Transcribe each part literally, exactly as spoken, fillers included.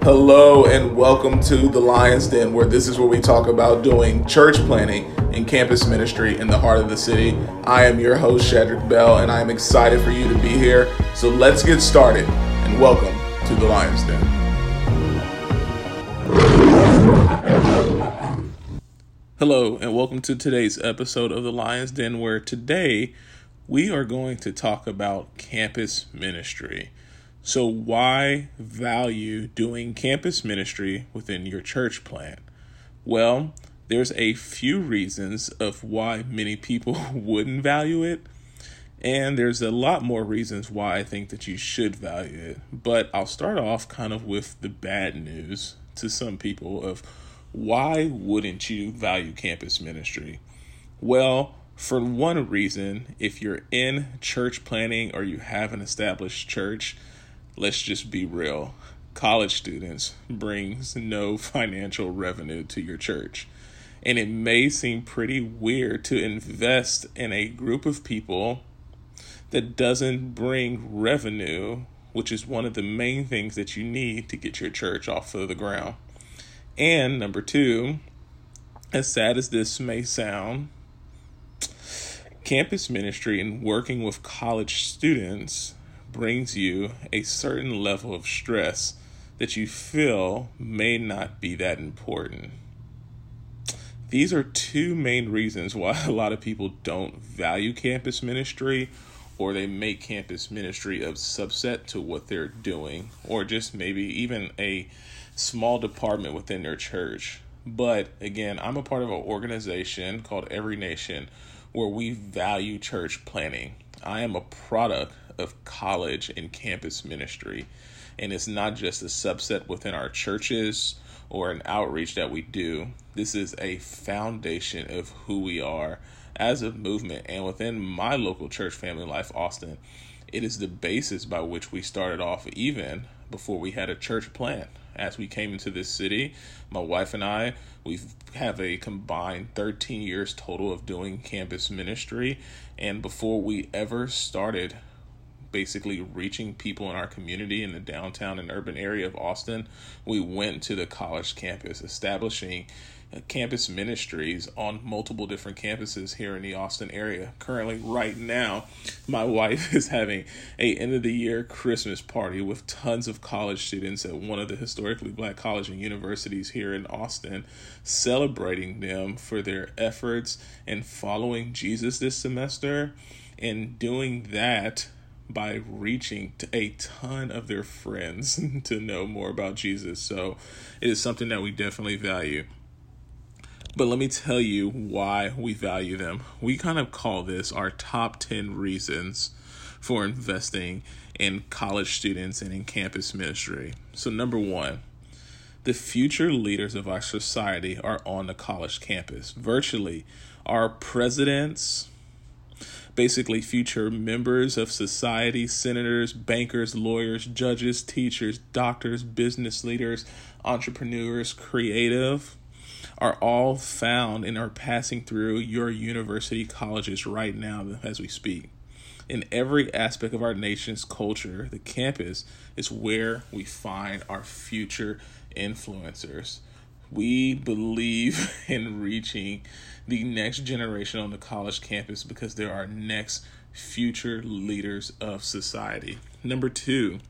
Hello and welcome to the Lion's Den, where this is where we talk about doing church planning and campus ministry in the heart of the city. I am your host, Shadrack Bell, and I am excited for you to be here. So let's get started, and welcome to the Lion's Den. Hello and welcome to today's episode of the Lion's Den, where today we are going to talk about campus ministry. So why value doing campus ministry within your church plan? Well, there's a few reasons of why many people wouldn't value it, and there's a lot more reasons why I think that you should value it. But I'll start off kind of with the bad news to some people of why wouldn't you value campus ministry? Well, for one reason, if you're in church planning or you have an established church, let's just be real. College students brings no financial revenue to your church. And it may seem pretty weird to invest in a group of people that doesn't bring revenue, which is one of the main things that you need to get your church off of the ground. And number two, as sad as this may sound, campus ministry and working with college students brings you a certain level of stress that you feel may not be that important. These are two main reasons why a lot of people don't value campus ministry, or they make campus ministry a subset to what they're doing, or just maybe even a small department within their church. But again, I'm a part of an organization called Every Nation where we value church planning. I am a product of college and campus ministry, and it's not just a subset within our churches or an outreach that we do. This is a foundation of who we are as a movement, and within my local church family, Life Austin, it is the basis by which we started off even before we had a church plan. As we came into this city, my wife and I, we have a combined thirteen years total of doing campus ministry. And before we ever started basically reaching people in our community in the downtown and urban area of Austin, we went to the college campus, establishing campus ministries on multiple different campuses here in the Austin area. Currently, right now, my wife is having a end of the year Christmas party with tons of college students at one of the historically black colleges and universities here in Austin, celebrating them for their efforts in following Jesus this semester, and doing that by reaching to a ton of their friends to know more about Jesus. So it is something that we definitely value. But let me tell you why we value them. We kind of call this our top ten reasons for investing in college students and in campus ministry. So number one, the future leaders of our society are on the college campus. Virtually, our presidents, basically future members of society, senators, bankers, lawyers, judges, teachers, doctors, business leaders, entrepreneurs, creative, are all found and are passing through your university colleges right now as we speak. In every aspect of our nation's culture, the campus is where we find our future influencers. We believe in reaching the next generation on the college campus because they're our next future leaders of society. Number two,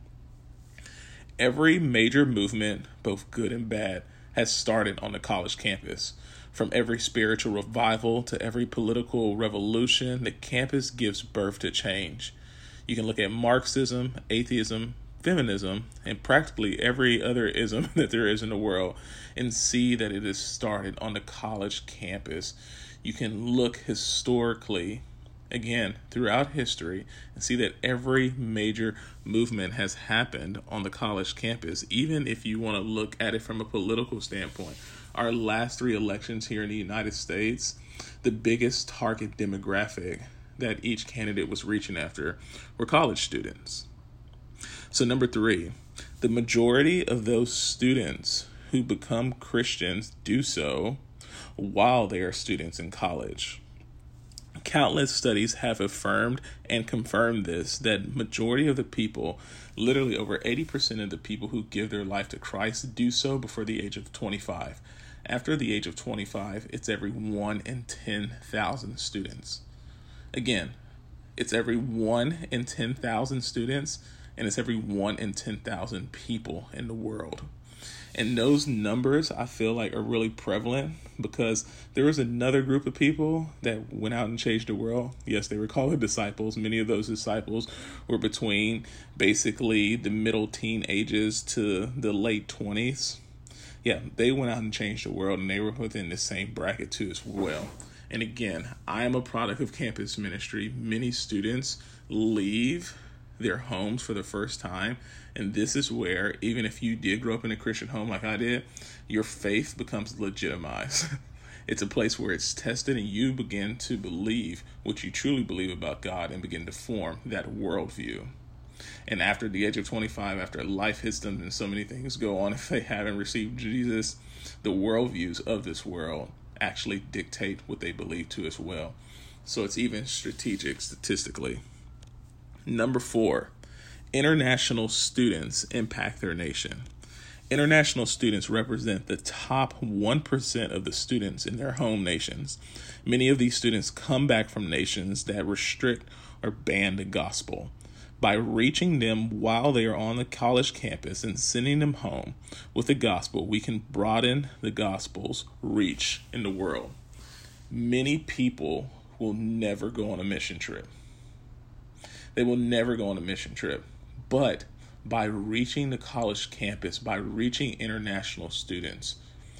every major movement, both good and bad, has started on the college campus. From every spiritual revival to every political revolution, the campus gives birth to change. You can look at Marxism, atheism, feminism, and practically every other ism that there is in the world and see that it is started on the college campus. You can look historically, again, throughout history, and see that every major movement has happened on the college campus, even if you want to look at it from a political standpoint. Our last three elections here in the United States, the biggest target demographic that each candidate was reaching after were college students. So number three, the majority of those students who become Christians do so while they are students in college. Countless studies have affirmed and confirmed this, that majority of the people, literally over eighty percent of the people who give their life to Christ, do so before the age of twenty-five. After the age of twenty-five, it's every one in ten thousand students. Again, it's every one in ten thousand students, and it's every one in ten thousand people in the world. And those numbers, I feel like, are really prevalent because there was another group of people that went out and changed the world. Yes, they were called disciples. Many of those disciples were between basically the middle teen ages to the late twenties. Yeah, they went out and changed the world, and they were within the same bracket too as well. And again, I am a product of campus ministry. Many students leave their homes for the first time. And this is where, even if you did grow up in a Christian home like I did, your faith becomes legitimized. It's a place where it's tested and you begin to believe what you truly believe about God and begin to form that worldview. And after the age of twenty-five, after life hits them and so many things go on, if they haven't received Jesus, the worldviews of this world actually dictate what they believe to as well. So it's even strategic statistically. Number four, international students impact their nation. International students represent the top one percent of the students in their home nations. Many of these students come back from nations that restrict or ban the gospel. By reaching them while they are on the college campus and sending them home with the gospel, we can broaden the gospel's reach in the world. Many people will never go on a mission trip. They will never go on a mission trip. But by reaching the college campus, by reaching international students,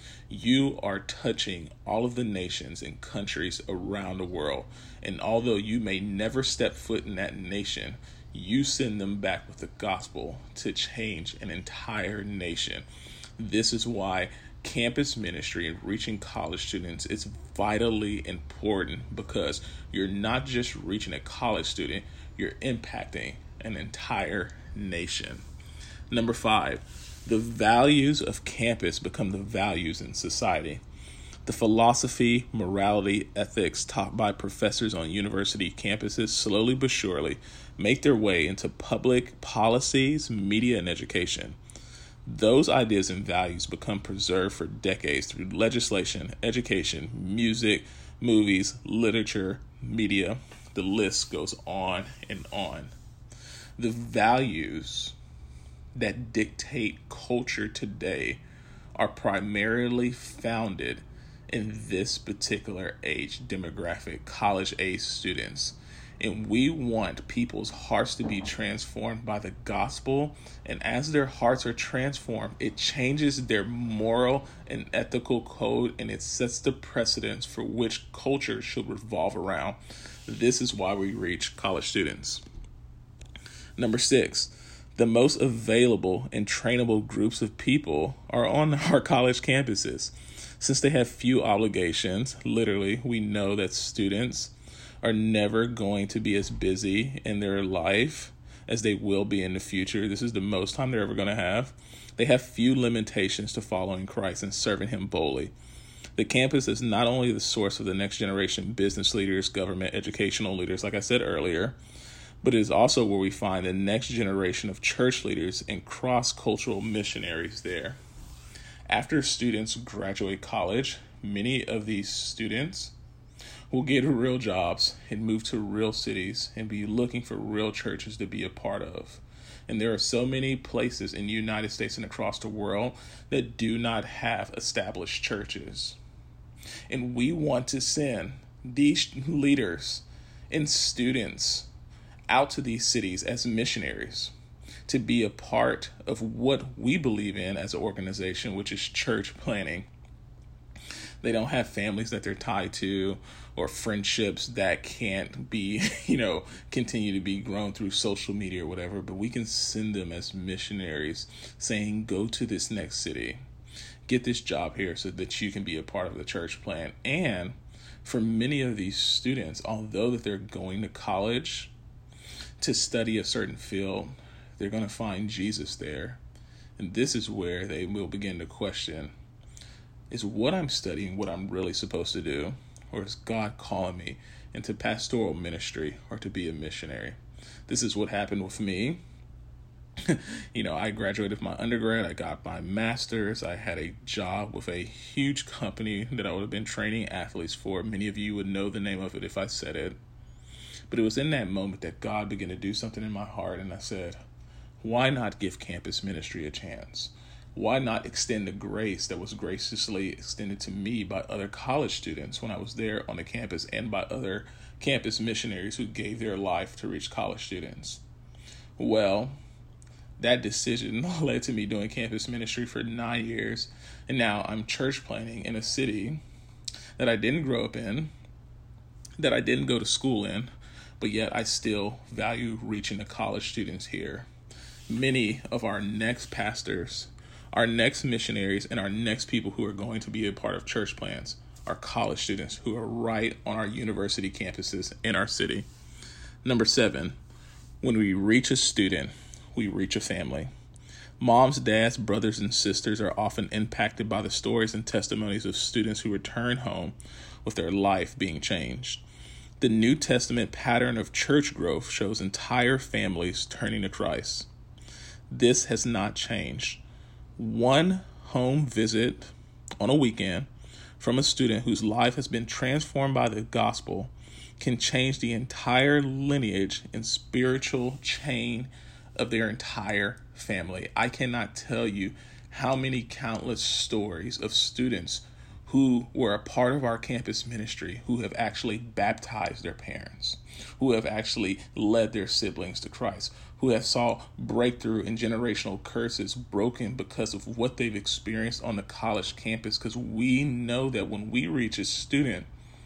you are touching all of the nations and countries around the world. And although you may never step foot in that nation, you send them back with the gospel to change an entire nation. This is why campus ministry and reaching college students is vitally important, because you're not just reaching a college student, you're impacting an entire nation. Number five, the values of campus become the values in society. The philosophy, morality, ethics taught by professors on university campuses slowly but surely make their way into public policies, media, and education. Those ideas and values become preserved for decades through legislation, education, music, movies, literature, media. The list goes on and on. The values that dictate culture today are primarily founded in this particular age demographic, college-age students. And we want people's hearts to be transformed by the gospel. And as their hearts are transformed, it changes their moral and ethical code, and it sets the precedence for which culture should revolve around. This is why we reach college students. Number six, the most available and trainable groups of people are on our college campuses. Since they have few obligations, literally, we know that students are never going to be as busy in their life as they will be in the future. This is the most time they're ever going to have. They have few limitations to following Christ and serving him boldly. The campus is not only the source of the next generation business leaders, government, educational leaders, like I said earlier, but it is also where we find the next generation of church leaders and cross-cultural missionaries there. After students graduate college, many of these students will get real jobs and move to real cities and be looking for real churches to be a part of. And there are so many places in the United States and across the world that do not have established churches. And we want to send these leaders and students out to these cities as missionaries to be a part of what we believe in as an organization, which is church planting. They don't have families that they're tied to or friendships that can't be, you know, continue to be grown through social media or whatever, but we can send them as missionaries saying, go to this next city, get this job here so that you can be a part of the church plan. And for many of these students, although that they're going to college to study a certain field, they're going to find Jesus there. And this is where they will begin to question, is what I'm studying what I'm really supposed to do? or is God calling me into pastoral ministry or to be a missionary? This is what happened with me. You know, I graduated my undergrad, I got my master's, I had a job with a huge company that I would have been training athletes for. Many of you would know the name of it if I said it. But it was in that moment that God began to do something in my heart, and I said, why not give campus ministry a chance? Why not extend the grace that was graciously extended to me by other college students when I was there on the campus, and by other campus missionaries who gave their life to reach college students? Well, that decision led to me doing campus ministry for nine years, and now I'm church planting in a city that I didn't grow up in, that I didn't go to school in, but yet I still value reaching the college students here. Many of our next pastors, our next missionaries, and our next people who are going to be a part of church plants are college students who are right on our university campuses in our city. Number seven, when we reach a student, we reach a family. Moms, dads, brothers, and sisters are often impacted by the stories and testimonies of students who return home with their life being changed. The New Testament pattern of church growth shows entire families turning to Christ. This has not changed. One home visit on a weekend from a student whose life has been transformed by the gospel can change the entire lineage and spiritual chain of their entire family. I cannot tell you how many countless stories of students who were a part of our campus ministry who have actually baptized their parents, who have actually led their siblings to Christ, who have saw breakthrough and generational curses broken because of what they've experienced on the college campus. Because we know that when we reach a student,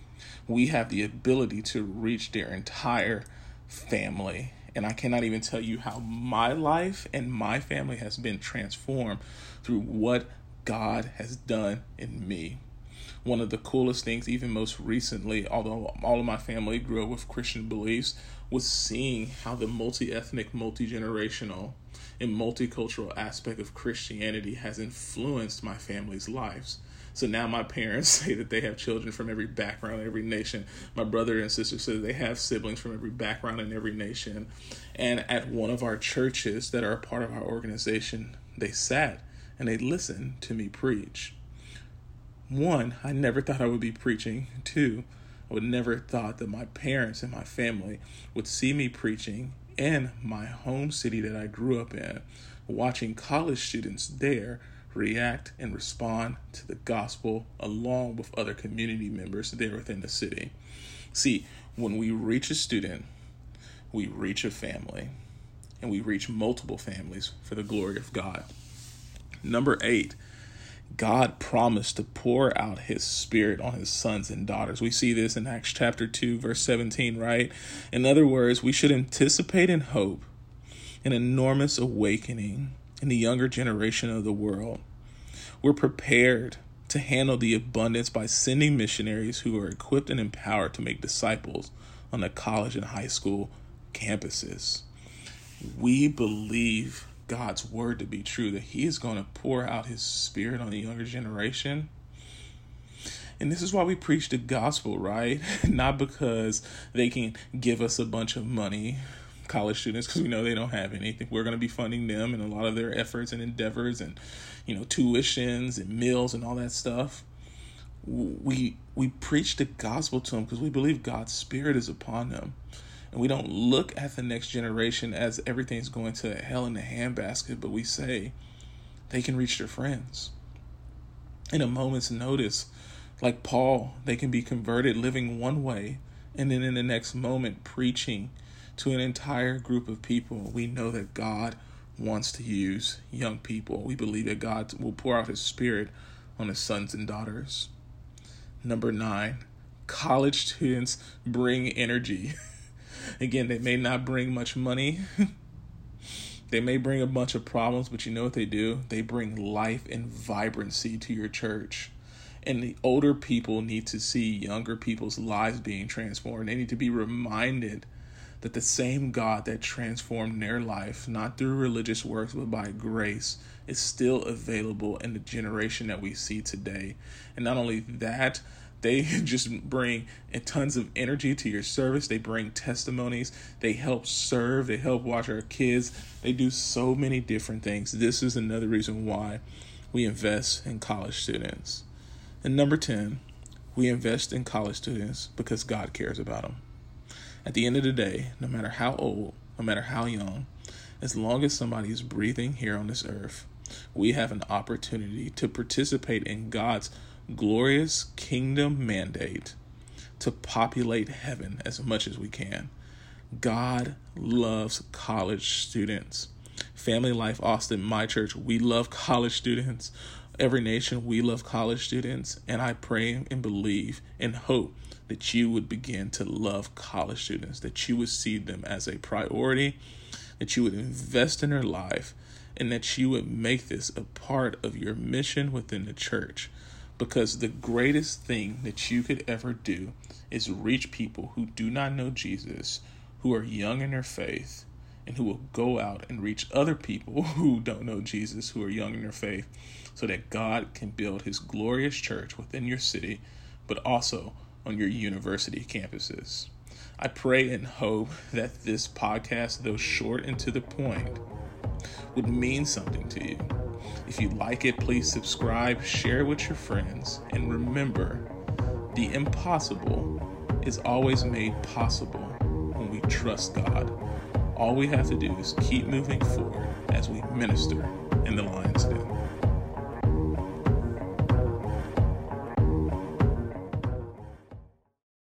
we have the ability to reach their entire family. And I cannot even tell you how my life and my family has been transformed through what God has done in me. One of the coolest things, even most recently, although all of my family grew up with Christian beliefs, was seeing how the multi-ethnic, multi-generational, and multicultural aspect of Christianity has influenced my family's lives. So now my parents say that they have children from every background, every nation. My brother and sister say they have siblings from every background and every nation. And at one of our churches that are a part of our organization, they sat and they listened to me preach. One, I never thought I would be preaching. Two, I would never thought that my parents and my family would see me preaching in my home city that I grew up in, watching college students there react and respond to the gospel along with other community members there within the city. See, when we reach a student, we reach a family, and we reach multiple families for the glory of God. Number eight, God promised to pour out his spirit on his sons and daughters. We see this in Acts chapter two, verse seventeen, right? In other words, we should anticipate and hope an enormous awakening in the younger generation of the world. We're prepared to handle the abundance by sending missionaries who are equipped and empowered to make disciples on the college and high school campuses. We believe God's word to be true, that he is going to pour out his spirit on the younger generation. And this is why we preach the gospel, right? Not because they can give us a bunch of money, college students, because we know they don't have anything. We're going to be funding them and a lot of their efforts and endeavors and, you know, tuitions and meals and all that stuff. We we preach the gospel to them because we believe God's spirit is upon them. And we don't look at the next generation as everything's going to hell in a handbasket, but we say they can reach their friends in a moment's notice. Like Paul, they can be converted living one way, and then in the next moment preaching to an entire group of people. We know that God wants to use young people. We believe that God will pour out his spirit on his sons and daughters. Number nine, college students bring energy. Again, they may not bring much money. They may bring a bunch of problems, but you know what they do? They bring life and vibrancy to your church. And the older people need to see younger people's lives being transformed. They need to be reminded that the same God that transformed their life, not through religious works, but by grace, is still available in the generation that we see today. And not only that, They just bring tons of energy to your service. They bring testimonies. They help serve. They help watch our kids. They do so many different things. This is another reason why we invest in college students. And number ten, we invest in college students because God cares about them. At the end of the day, no matter how old, no matter how young, as long as somebody is breathing here on this earth, we have an opportunity to participate in God's glorious kingdom mandate to populate heaven as much as we can. God loves college students. Family Life Austin, my church, we love college students. Every Nation, we love college students. And I pray and believe and hope that you would begin to love college students, that you would see them as a priority, that you would invest in their life, and that you would make this a part of your mission within the church. Because the greatest thing that you could ever do is reach people who do not know Jesus, who are young in their faith, and who will go out and reach other people who don't know Jesus, who are young in their faith, so that God can build his glorious church within your city, but also on your university campuses. I pray and hope that this podcast, though short and to the point, would mean something to you. If you like it, please subscribe, share it with your friends, and remember, the impossible is always made possible when we trust God. All we have to do is keep moving forward as we minister in the lion's den.